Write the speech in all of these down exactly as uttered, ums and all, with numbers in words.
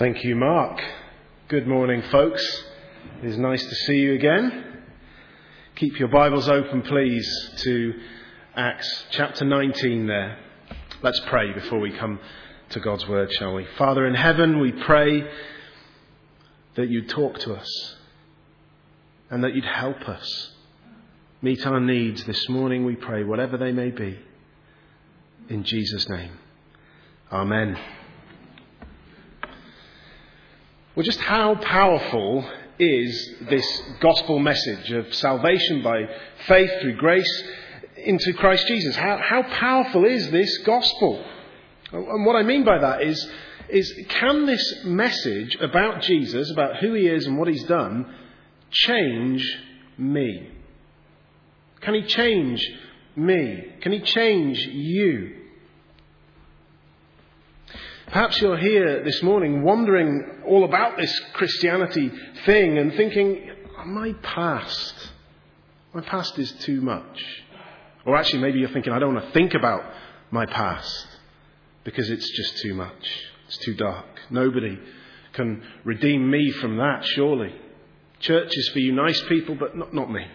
Thank you, Mark. Good morning, folks. It is nice to see you again. Keep your Bibles open, please, to Acts chapter nineteen there. Let's pray before we come to God's word, shall we? Father in heaven, we pray that you'd talk to us and that you'd help us meet our needs this morning, we pray, whatever they may be. In Jesus' name. Amen. Well, just how powerful is this gospel message of salvation by faith through grace into Christ Jesus? How, how powerful is this gospel? And what I mean by that is, is can this message about Jesus, about who he is and what he's done, change me? Can he change me? Can he change you? Perhaps you're here this morning wondering all about this Christianity thing and thinking, oh, my past, my past is too much. Or actually maybe you're thinking, I don't want to think about my past because it's just too much. It's too dark. Nobody can redeem me from that, surely. Church is for you nice people, but not, not me.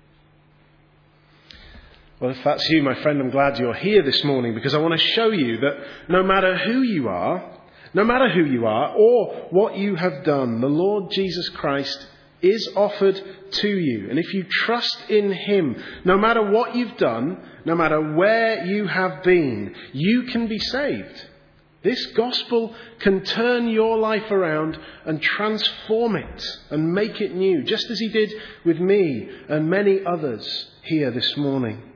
Well, if that's you, my friend, I'm glad you're here this morning because I want to show you that no matter who you are, no matter who you are or what you have done, the Lord Jesus Christ is offered to you. And if you trust in him, no matter what you've done, no matter where you have been, you can be saved. This gospel can turn your life around and transform it and make it new, just as he did with me and many others here this morning.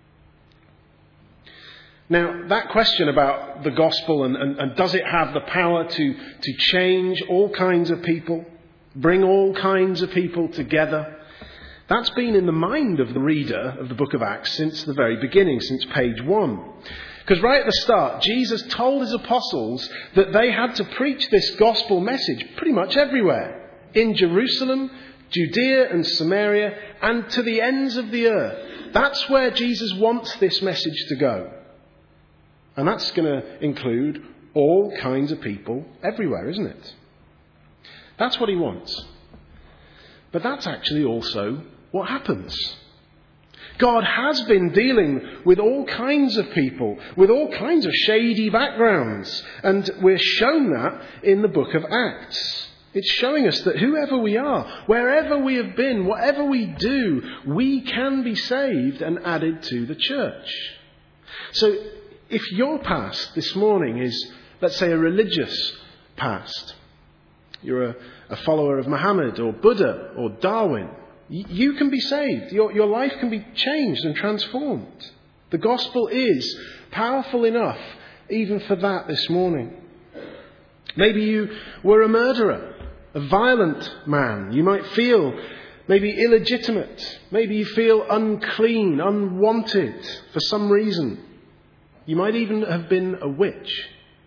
Now, that question about the gospel and, and, and does it have the power to, to change all kinds of people, bring all kinds of people together, that's been in the mind of the reader of the book of Acts since the very beginning, since page one. Because right at the start, Jesus told his apostles that they had to preach this gospel message pretty much everywhere. In Jerusalem, Judea and Samaria, and to the ends of the earth. That's where Jesus wants this message to go. And that's going to include all kinds of people everywhere, isn't it? That's what he wants. But that's actually also what happens. God has been dealing with all kinds of people, with all kinds of shady backgrounds. And we're shown that in the book of Acts. It's showing us that whoever we are, wherever we have been, whatever we do, we can be saved and added to the church. So if your past this morning is, let's say, a religious past, you're a, a follower of Muhammad or Buddha or Darwin, y- you can be saved. Your, your life can be changed and transformed. The gospel is powerful enough even for that this morning. Maybe you were a murderer, a violent man. You might feel maybe illegitimate. Maybe you feel unclean, unwanted for some reason. You might even have been a witch.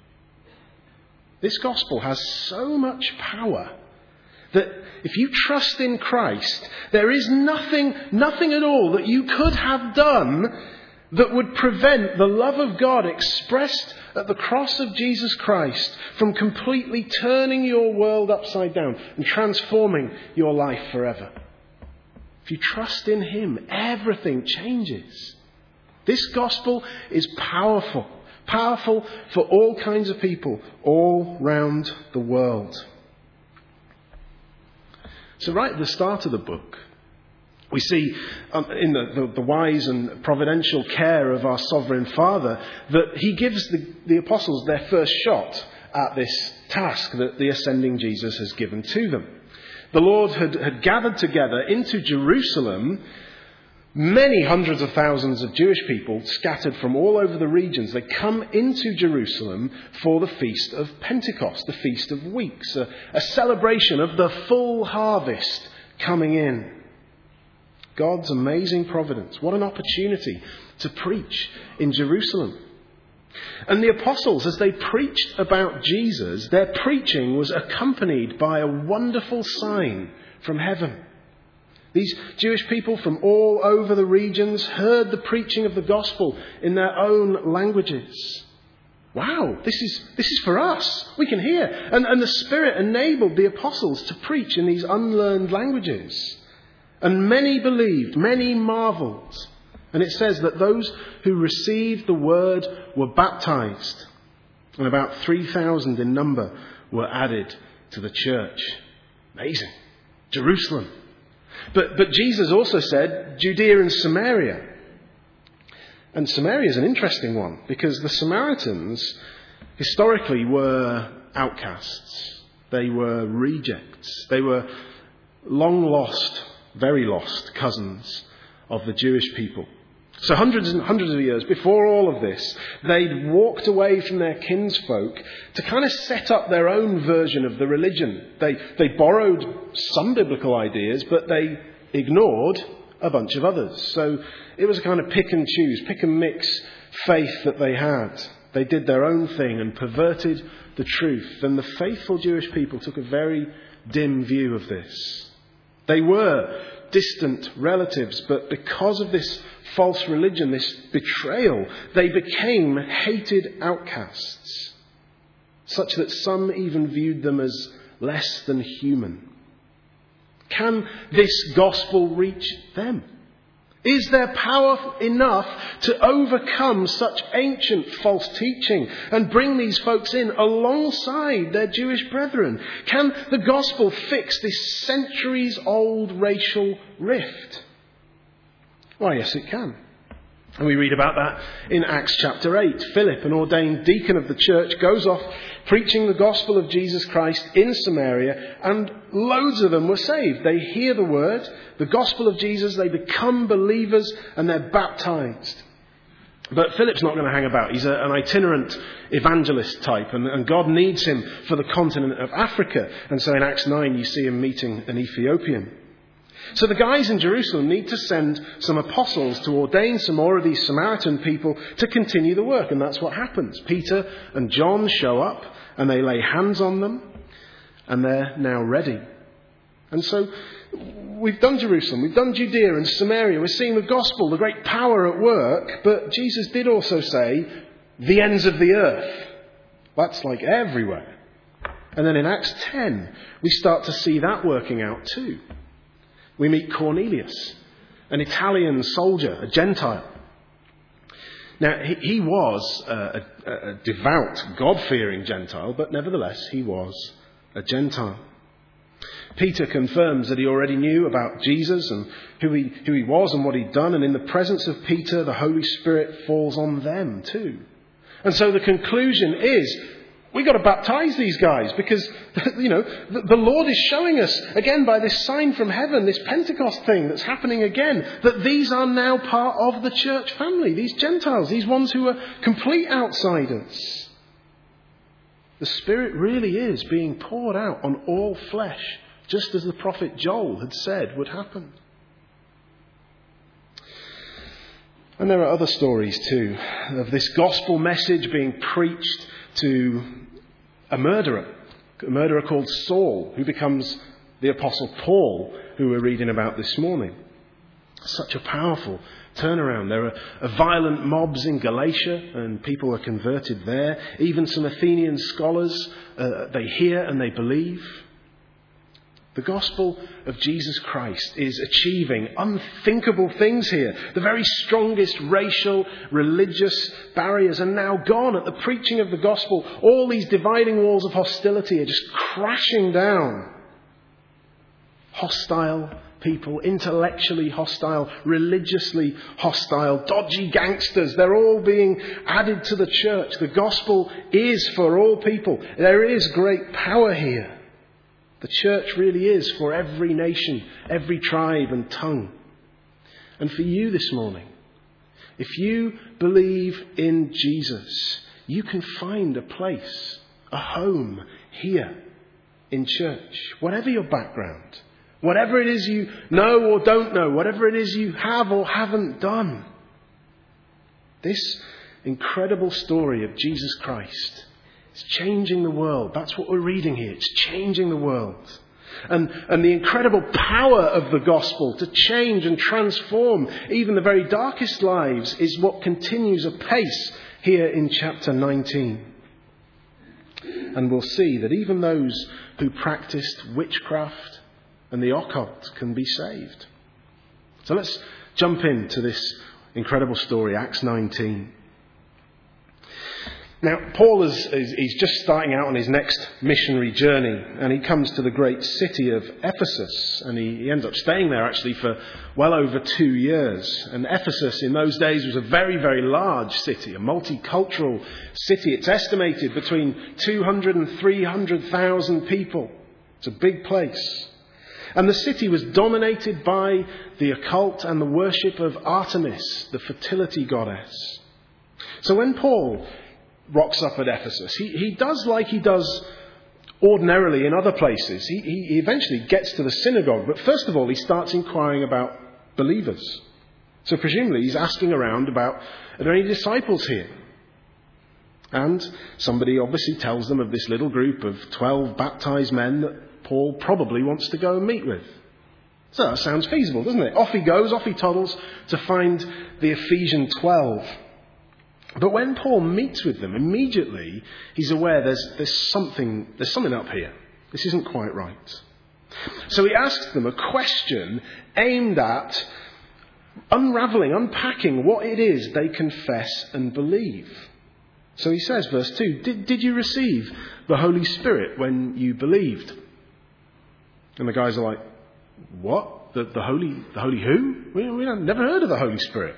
This gospel has so much power that if you trust in Christ, there is nothing, nothing at all that you could have done that would prevent the love of God expressed at the cross of Jesus Christ from completely turning your world upside down and transforming your life forever. If you trust in him, everything changes. This gospel is powerful, powerful for all kinds of people all round the world. So right at the start of the book, we see um, in the, the, the wise and providential care of our sovereign Father that he gives the, the apostles their first shot at this task that the ascending Jesus has given to them. The Lord had, had gathered together into Jerusalem many hundreds of thousands of Jewish people scattered from all over the regions. They come into Jerusalem for the Feast of Pentecost, the Feast of Weeks, a, a celebration of the full harvest coming in. God's amazing providence. What an opportunity to preach in Jerusalem. And the apostles, as they preached about Jesus, their preaching was accompanied by a wonderful sign from heaven. These Jewish people from all over the regions heard the preaching of the gospel in their own languages. Wow, this is this is for us. We can hear. And, and the Spirit enabled the apostles to preach in these unlearned languages. And many believed, many marveled. And it says that those who received the word were baptized. And about three thousand in number were added to the church. Amazing. Jerusalem. But, but Jesus also said Judea and Samaria. And Samaria is an interesting one because the Samaritans historically were outcasts. They were rejects. They were long lost, very lost cousins of the Jewish people. So hundreds and hundreds of years before all of this, they'd walked away from their kinsfolk to kind of set up their own version of the religion. They, they borrowed some biblical ideas, but they ignored a bunch of others. So it was a kind of pick and choose, pick and mix faith that they had. They did their own thing and perverted the truth. And the faithful Jewish people took a very dim view of this. They were distant relatives, but because of this false religion, this betrayal, they became hated outcasts, such that some even viewed them as less than human. Can this gospel reach them? Is there power enough to overcome such ancient false teaching and bring these folks in alongside their Jewish brethren? Can the gospel fix this centuries-old racial rift? Why, yes, it can. And we read about that in Acts chapter eight. Philip, an ordained deacon of the church, goes off preaching the gospel of Jesus Christ in Samaria, and loads of them were saved. They hear the word, the gospel of Jesus, they become believers, and they're baptized. But Philip's not going to hang about. He's a, an itinerant evangelist type, and, and God needs him for the continent of Africa. And so in Acts nine, you see him meeting an Ethiopian. So the guys in Jerusalem need to send some apostles to ordain some more of these Samaritan people to continue the work. And that's what happens. Peter and John show up and they lay hands on them and they're now ready. And so we've done Jerusalem, we've done Judea and Samaria. We're seeing the gospel, the great power at work. But Jesus did also say the ends of the earth. That's like everywhere. And then in Acts ten, we start to see that working out too. We meet Cornelius, an Italian soldier, a Gentile. Now, he, he was a, a, a devout, God-fearing Gentile, but nevertheless, he was a Gentile. Peter confirms that he already knew about Jesus and who he, who he was and what he'd done, and in the presence of Peter, the Holy Spirit falls on them too. And so the conclusion is, we've got to baptize these guys because, you know, the, the Lord is showing us, again, by this sign from heaven, this Pentecost thing that's happening again, that these are now part of the church family, these Gentiles, these ones who are complete outsiders. The Spirit really is being poured out on all flesh, just as the prophet Joel had said would happen. And there are other stories too, of this gospel message being preached to a murderer, a murderer called Saul, who becomes the Apostle Paul, who we're reading about this morning. Such a powerful turnaround. There are, are violent mobs in Galatia, and people are converted there. Even some Athenian scholars, uh, they hear and they believe. The gospel of Jesus Christ is achieving unthinkable things here. The very strongest racial, religious barriers are now gone at the preaching of the gospel. All these dividing walls of hostility are just crashing down. Hostile people, intellectually hostile, religiously hostile, dodgy gangsters, they're all being added to the church. The gospel is for all people. There is great power here. The church really is for every nation, every tribe and tongue. And for you this morning, if you believe in Jesus, you can find a place, a home here in church. Whatever your background, whatever it is you know or don't know, whatever it is you have or haven't done. This incredible story of Jesus Christ, it's changing the world. That's what we're reading here. It's changing the world. and, and the incredible power of the gospel to change and transform even the very darkest lives is what continues apace here in chapter nineteen. And we'll see that even those who practiced witchcraft and the occult can be saved. So let's jump into this incredible story, Acts nineteen. Now, Paul is, is he's just starting out on his next missionary journey, and he comes to the great city of Ephesus, and he, he ends up staying there actually for well over two years. And Ephesus in those days was a very, very large city, a multicultural city. It's estimated between two hundred and three hundred thousand people. It's a big place. And the city was dominated by the occult and the worship of Artemis, the fertility goddess. So when Paul rocks up at Ephesus, he, he does like he does ordinarily in other places. He, he eventually gets to the synagogue, but first of all he starts inquiring about believers. So presumably he's asking around about, are there any disciples here? And somebody obviously tells them of this little group of twelve baptized men that Paul probably wants to go and meet with. So that sounds feasible, doesn't it? Off he goes, off he toddles to find the Ephesian twelve. But when Paul meets with them, immediately he's aware there's, there's something there's something up here. This isn't quite right. So he asks them a question aimed at unravelling, unpacking what it is they confess and believe. So he says, verse two, did, did you receive the Holy Spirit when you believed? And the guys are like, what? The, the Holy the Holy who? We, we have never heard of the Holy Spirit.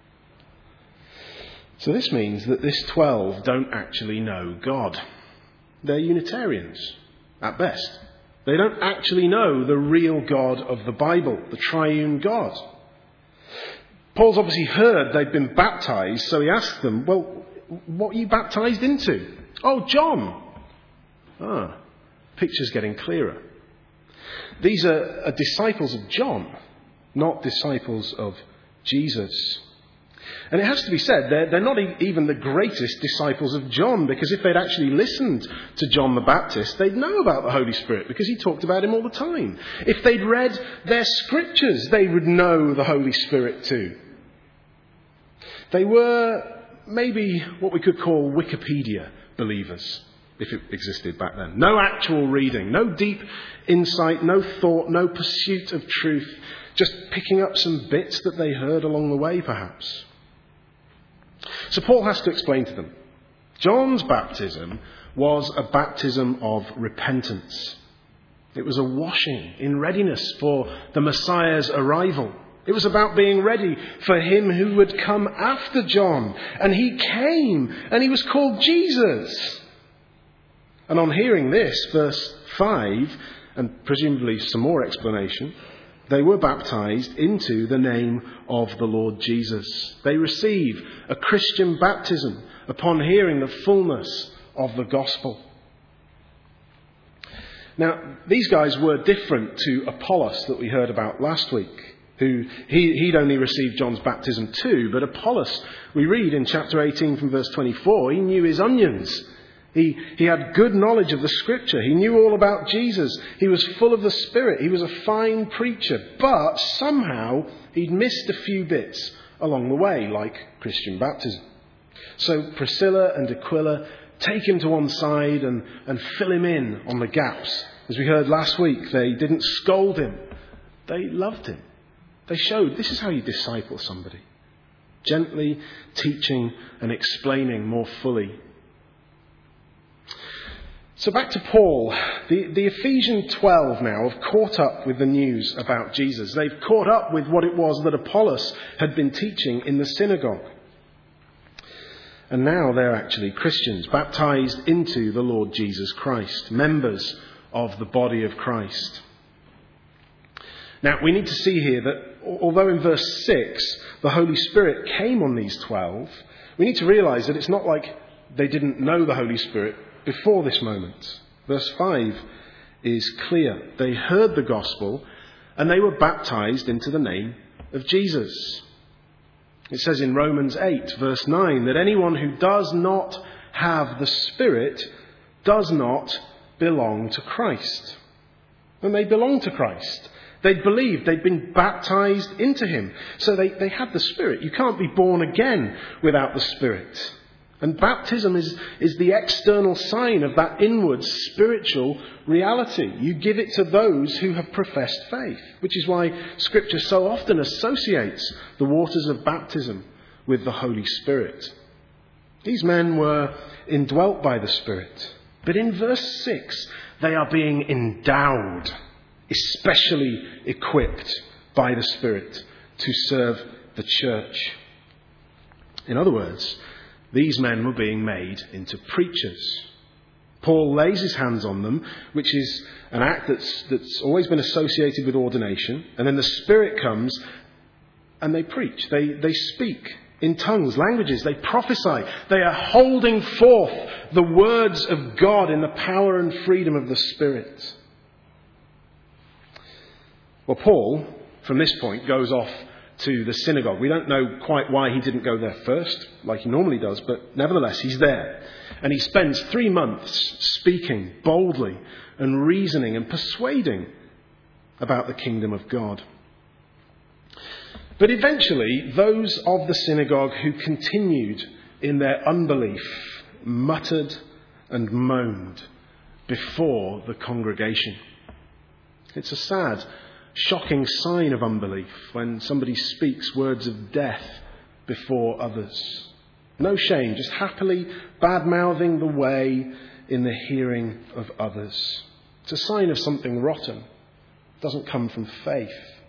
So this means that this twelve don't actually know God. They're Unitarians, at best. They don't actually know the real God of the Bible, the triune God. Paul's obviously heard they've been baptized, so he asks them, well, what are you baptized into? Oh, John. Ah, picture's getting clearer. These are, are disciples of John, not disciples of Jesus. And it has to be said, they're, they're not e- even the greatest disciples of John, because if they'd actually listened to John the Baptist, they'd know about the Holy Spirit, because he talked about him all the time. If they'd read their scriptures, they would know the Holy Spirit too. They were maybe what we could call Wikipedia believers, if it existed back then. No actual reading, no deep insight, no thought, no pursuit of truth, just picking up some bits that they heard along the way, perhaps. So Paul has to explain to them. John's baptism was a baptism of repentance. It was a washing in readiness for the Messiah's arrival. It was about being ready for him who would come after John. And he came, and he was called Jesus. And on hearing this, verse five, and presumably some more explanation, they were baptized into the name of the Lord Jesus. They receive a Christian baptism upon hearing the fullness of the gospel. Now, these guys were different to Apollos that we heard about last week, who he, he'd only received John's baptism too. But Apollos, we read in chapter eighteen from verse twenty-four, he knew his onions. He, he had good knowledge of the scripture. He knew all about Jesus. He was full of the Spirit. He was a fine preacher. But somehow he'd missed a few bits along the way, like Christian baptism. So Priscilla and Aquila take him to one side and, and fill him in on the gaps. As we heard last week, they didn't scold him. They loved him. They showed this is how you disciple somebody. Gently teaching and explaining more fully. So back to Paul. The, the Ephesian twelve now have caught up with the news about Jesus. They've caught up with what it was that Apollos had been teaching in the synagogue. And now they're actually Christians, baptized into the Lord Jesus Christ, members of the body of Christ. Now, we need to see here that although in verse six the Holy Spirit came on these twelve, we need to realise that it's not like they didn't know the Holy Spirit before this moment. Verse five is clear. They heard the gospel and they were baptized into the name of Jesus. It says in Romans eight, verse nine, that anyone who does not have the Spirit does not belong to Christ. and they belonged to Christ. They'd believed, they'd been baptized into him. So they, they had the Spirit. You can't be born again without the Spirit. And baptism is, is the external sign of that inward spiritual reality. You give it to those who have professed faith, which is why Scripture so often associates the waters of baptism with the Holy Spirit. These men were indwelt by the Spirit. But in verse six, they are being endowed, especially equipped by the Spirit to serve the church. In other words, these men were being made into preachers. Paul lays his hands on them, which is an act that's, that's always been associated with ordination. And then the Spirit comes and they preach. They, they speak in tongues, languages. They prophesy. They are holding forth the words of God in the power and freedom of the Spirit. Well, Paul, from this point, goes off to the synagogue. We don't know quite why he didn't go there first, like he normally does, but nevertheless, he's there. And he spends three months speaking boldly and reasoning and persuading about the kingdom of God. But eventually, those of the synagogue who continued in their unbelief muttered and moaned before the congregation. It's a sad, shocking sign of unbelief when somebody speaks words of death before others. No shame, just happily bad-mouthing the way in the hearing of others. It's a sign of something rotten. It doesn't come from faith.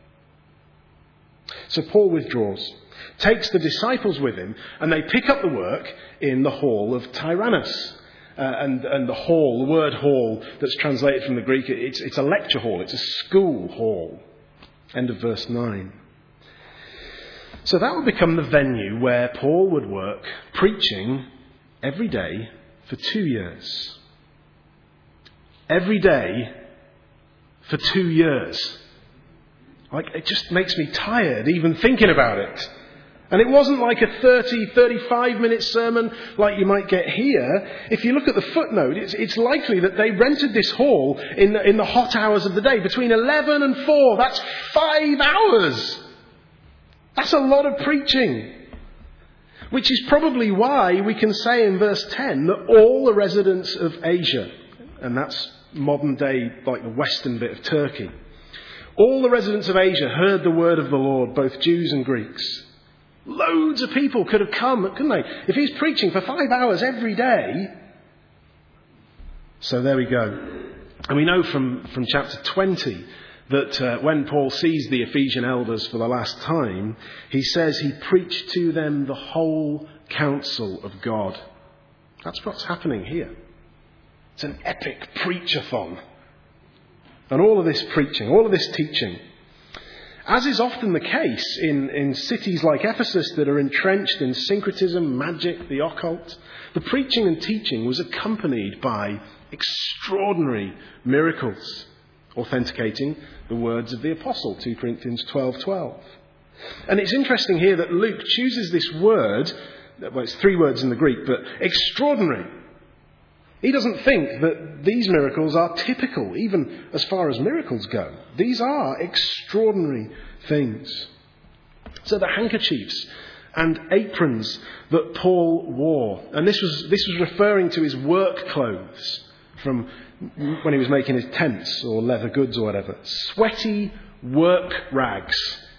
So Paul withdraws, takes the disciples with him, and they pick up the work in the hall of Tyrannus. Uh, and, and the hall, the word hall that's translated from the Greek, it's, it's a lecture hall, it's a school hall. End of verse nine. So that would become the venue where Paul would work preaching every day for two years. Every day for two years. Like, it just makes me tired even thinking about it. And it wasn't like a thirty, thirty-five minute sermon like you might get here. If you look at the footnote, it's, it's likely that they rented this hall in the, in the hot hours of the day, between eleven and four. That's five hours. That's a lot of preaching. Which is probably why we can say in verse ten that all the residents of Asia, and that's modern day, like the western bit of Turkey, all the residents of Asia heard the word of the Lord, both Jews and Greeks. Loads of people could have come, couldn't they? If he's preaching for five hours every day. So there we go. And we know from, from chapter twenty that uh, when Paul sees the Ephesian elders for the last time, he says he preached to them the whole counsel of God. That's what's happening here. It's an epic preach-a-thon. And all of this preaching, all of this teaching, as is often the case in, in cities like Ephesus that are entrenched in syncretism, magic, the occult, the preaching and teaching was accompanied by extraordinary miracles, authenticating the words of the apostle, Second Corinthians twelve twelve. And it's interesting here that Luke chooses this word, well, it's three words in the Greek, but extraordinary. He doesn't think that these miracles are typical, even as far as miracles go. These are extraordinary things. So the handkerchiefs and aprons that Paul wore, and this was this was referring to his work clothes from when he was making his tents or leather goods or whatever. Sweaty work rags.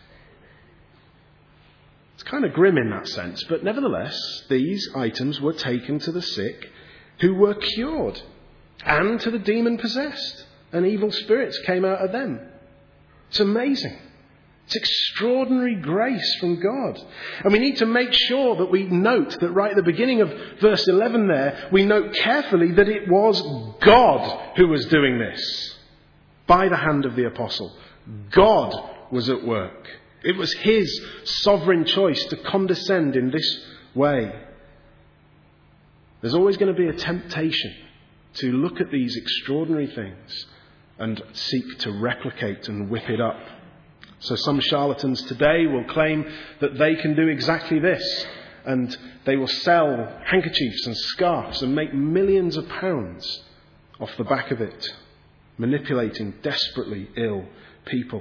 It's kind of grim in that sense, but nevertheless, these items were taken to the sick who were cured, and to the demon-possessed, and evil spirits came out of them. It's amazing. It's extraordinary grace from God. And we need to make sure that we note that right at the beginning of verse eleven there, we note carefully that it was God who was doing this by the hand of the apostle. God was at work. It was his sovereign choice to condescend in this way. There's always going to be a temptation to look at these extraordinary things and seek to replicate and whip it up. So some charlatans today will claim that they can do exactly this, and they will sell handkerchiefs and scarves and make millions of pounds off the back of it. manipulating desperately ill people.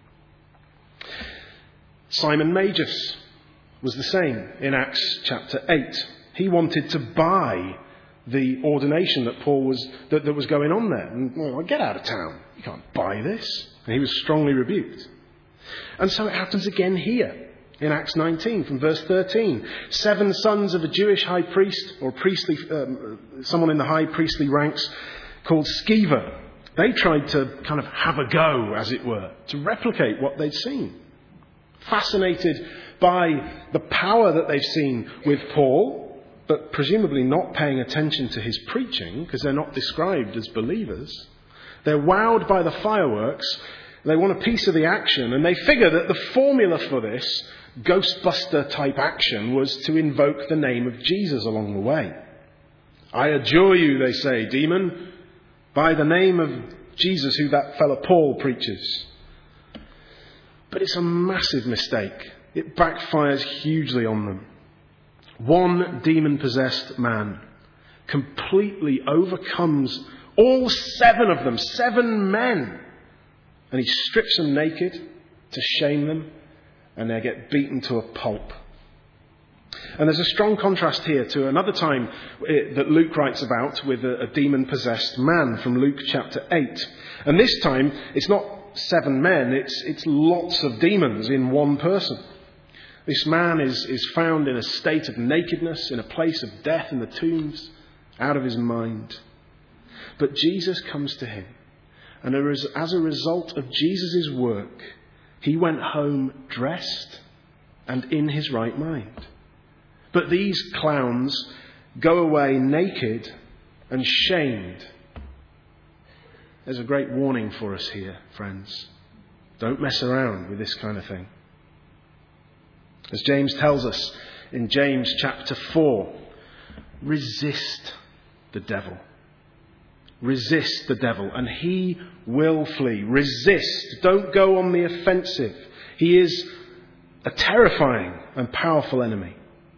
Simon Magus was the same in Acts chapter eight. He wanted to buy the ordination that Paul was that, that was going on there. And, well, get out of town. You can't buy this. And he was strongly rebuked. And so it happens again here in Acts nineteen from verse thirteen. Seven sons of a Jewish high priest, or priestly, um, someone in the high priestly ranks called Sceva. They tried to kind of have a go, as it were, to replicate what they'd seen. Fascinated by the power that they've seen with Paul, but presumably not paying attention to his preaching, because they're not described as believers. They're wowed by the fireworks. They want a piece of the action, and they figure that the formula for this Ghostbuster-type action was to invoke the name of Jesus along the way. I adjure you, they say, demon, by the name of Jesus, who that fellow Paul preaches. But it's a massive mistake. It backfires hugely on them. One demon-possessed man completely overcomes all seven of them, seven men. And he strips them naked to shame them, and they get beaten to a pulp. And there's a strong contrast here to another time that Luke writes about with a, a demon-possessed man from Luke chapter eight. And this time, it's not seven men, it's, it's lots of demons in one person. This man is, is found in a state of nakedness, in a place of death in the tombs, out of his mind. But Jesus comes to him. And as a result of Jesus' work, he went home dressed and in his right mind. But these clowns go away naked and shamed. There's a great warning for us here, friends. Don't mess around with this kind of thing. As James tells us in James chapter four, resist the devil. Resist the devil and he will flee. Resist. Don't go on the offensive. He is a terrifying and powerful enemy.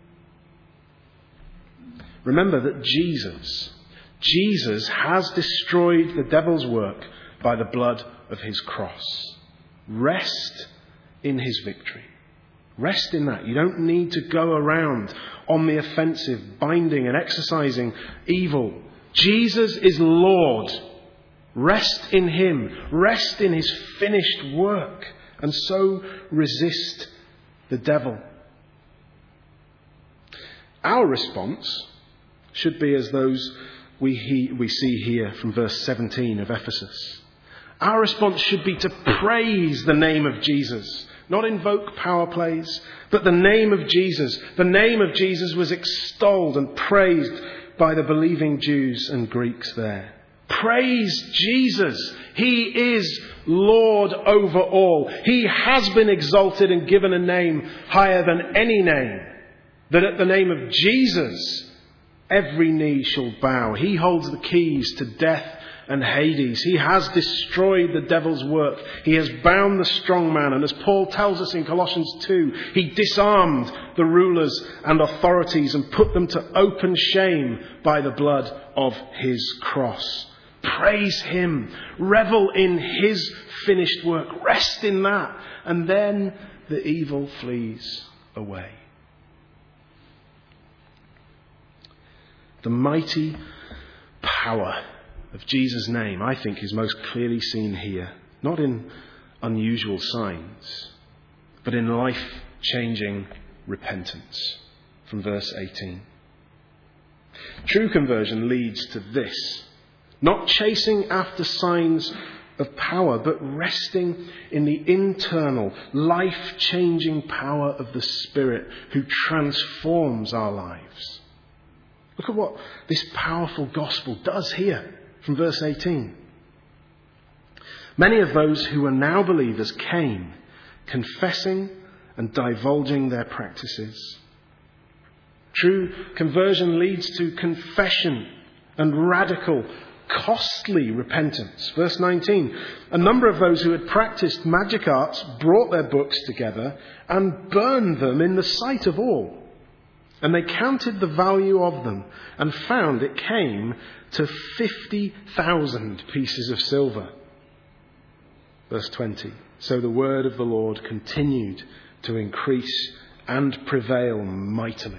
Remember that Jesus, Jesus has destroyed the devil's work by the blood of his cross. Rest in his victory. Rest in that. You don't need to go around on the offensive, binding and exercising evil. Jesus is Lord. Rest in him. Rest in his finished work. And so resist the devil. Our response should be as those we, he, we see here from verse seventeen of Ephesus. Our response should be to praise the name of Jesus. Not invoke power plays, but the name of Jesus. The name of Jesus was extolled and praised by the believing Jews and Greeks there. Praise Jesus. He is Lord over all. He has been exalted and given a name higher than any name. That at the name of Jesus, every knee shall bow. He holds the keys to death and Hades. He has destroyed the devil's work. He has bound the strong man. And as Paul tells us in Colossians two, he disarmed the rulers and authorities and put them to open shame by the blood of his cross. Praise him. Revel in his finished work. Rest in that. And then the evil flees away. The mighty power of Jesus' name, I think, is most clearly seen here, not in unusual signs, but in life-changing repentance, from verse eighteen. True conversion leads to this, not chasing after signs of power, but resting in the internal, life-changing power of the Spirit who transforms our lives. Look at what this powerful gospel does here. From verse eighteen. Many of those who are now believers came, confessing and divulging their practices. True conversion leads to confession and radical, costly repentance. Verse nineteen. A number of those who had practiced magic arts brought their books together and burned them in the sight of all. And they counted the value of them and found it came to fifty thousand pieces of silver. Verse twenty. So the word of the Lord continued to increase and prevail mightily.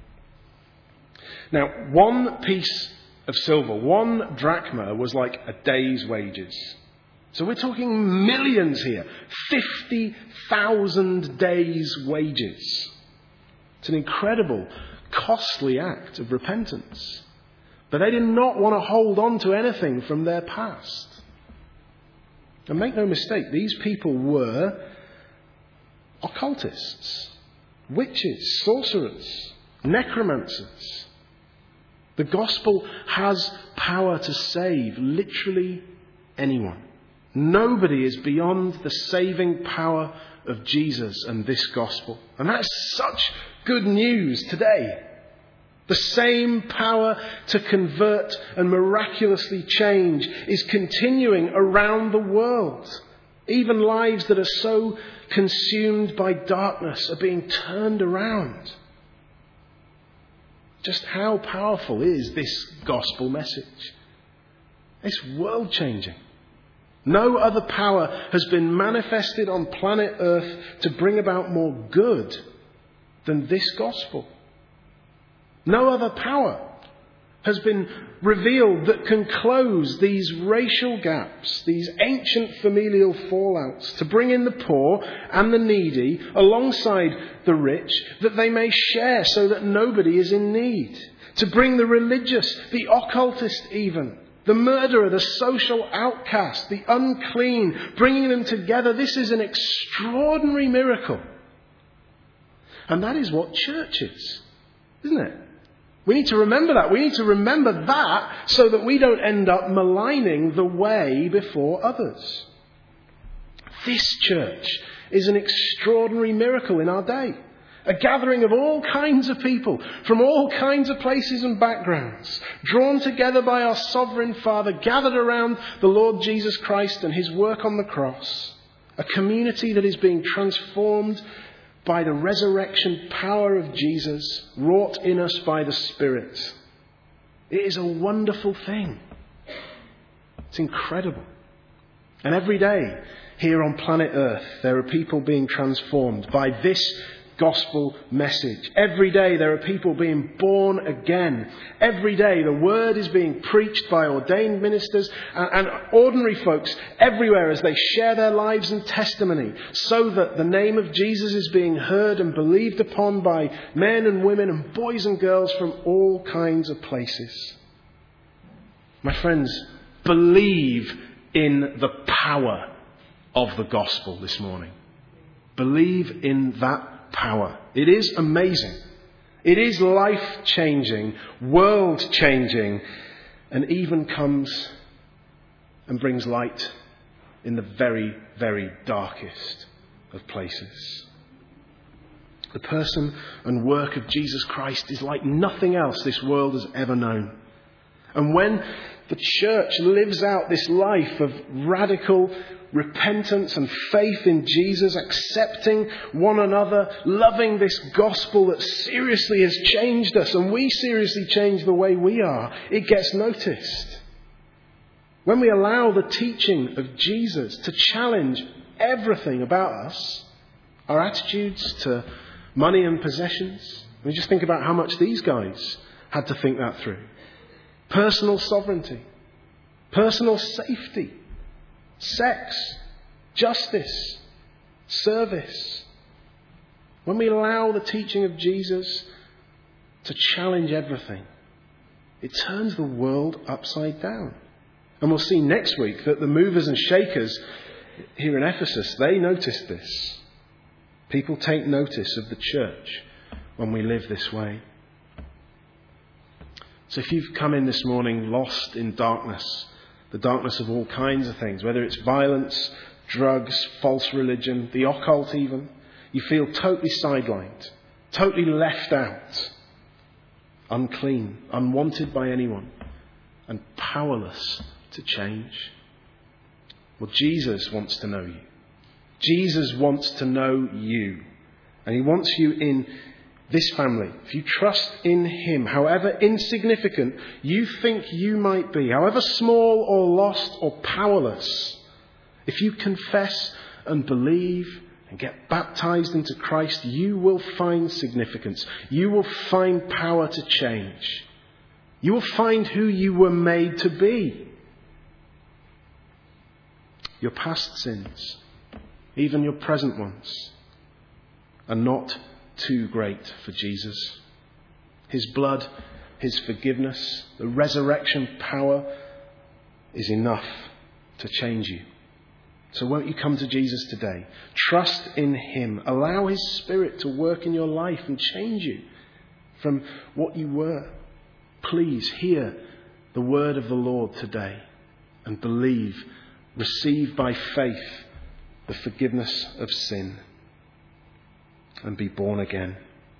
Now, one piece of silver, one drachma, was like a day's wages. So we're talking millions here. fifty thousand days' wages. It's an incredible, costly act of repentance. But they did not want to hold on to anything from their past. And make no mistake, these people were occultists, witches, sorcerers, necromancers. The gospel has power to save literally anyone. Nobody is beyond the saving power of Jesus and this gospel. And that's such good news today. The same power to convert and miraculously change is continuing around the world. Even lives that are so consumed by darkness are being turned around. Just how powerful is this gospel message? It's world-changing. No other power has been manifested on planet Earth to bring about more good than this gospel. No other power has been revealed that can close these racial gaps, these ancient familial fallouts, to bring in the poor and the needy alongside the rich, that they may share so that nobody is in need. To bring the religious, the occultist even, the murderer, the social outcast, the unclean, bringing them together. This is an extraordinary miracle. And that is what church is, isn't it? We need to remember that. We need to remember that so that we don't end up maligning the way before others. This church is an extraordinary miracle in our day. A gathering of all kinds of people from all kinds of places and backgrounds, drawn together by our sovereign Father, gathered around the Lord Jesus Christ and his work on the cross. A community that is being transformed by the resurrection power of Jesus, wrought in us by the Spirit. It is a wonderful thing. It's incredible. And every day here on planet Earth, there are people being transformed by this gospel message. Every day there are people being born again. Every day the word is being preached by ordained ministers and, and ordinary folks everywhere as they share their lives and testimony, so that the name of Jesus is being heard and believed upon by men and women and boys and girls from all kinds of places. My friends, believe in the power of the gospel this morning. Believe in that power. It is amazing. It is life-changing, world-changing, and even comes and brings light in the very, very darkest of places. The person and work of Jesus Christ is like nothing else this world has ever known. And when the church lives out this life of radical repentance and faith in Jesus, accepting one another, loving this gospel that seriously has changed us, and we seriously change the way we are, it gets noticed. When we allow the teaching of Jesus to challenge everything about us, our attitudes to money and possessions, we just think about how much these guys had to think that through. Personal sovereignty, personal safety, sex, justice, service. When we allow the teaching of Jesus to challenge everything, it turns the world upside down. And we'll see next week that the movers and shakers here in Ephesus, they noticed this. People take notice of the church when we live this way. So if you've come in this morning lost in darkness, the darkness of all kinds of things, whether it's violence, drugs, false religion, the occult even, you feel totally sidelined, totally left out, unclean, unwanted by anyone, and powerless to change. Well, Jesus wants to know you. Jesus wants to know you. And he wants you in this family, if you trust in him, however insignificant you think you might be, however small or lost or powerless, if you confess and believe and get baptized into Christ, you will find significance. You will find power to change. You will find who you were made to be. Your past sins, even your present ones, are not too great for Jesus. His blood, his forgiveness, the resurrection power is enough to change you. So won't you come to Jesus today? Trust in him. Allow his Spirit to work in your life and change you from what you were. Please hear the word of the Lord today and believe, receive by faith the forgiveness of sin and be born again.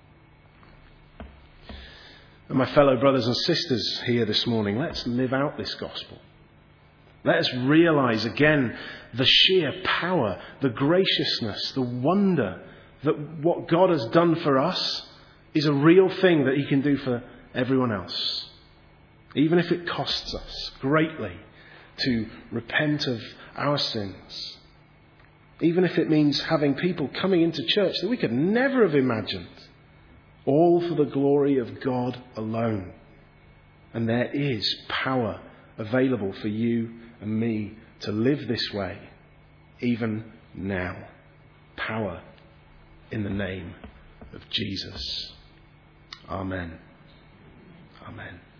And my fellow brothers and sisters here this morning, let's live out this gospel. Let us realise again the sheer power, the graciousness, the wonder that what God has done for us is a real thing that he can do for everyone else. Even if it costs us greatly to repent of our sins. Even if it means having people coming into church that we could never have imagined. All for the glory of God alone. And there is power available for you and me to live this way, even now. Power in the name of Jesus. Amen. Amen.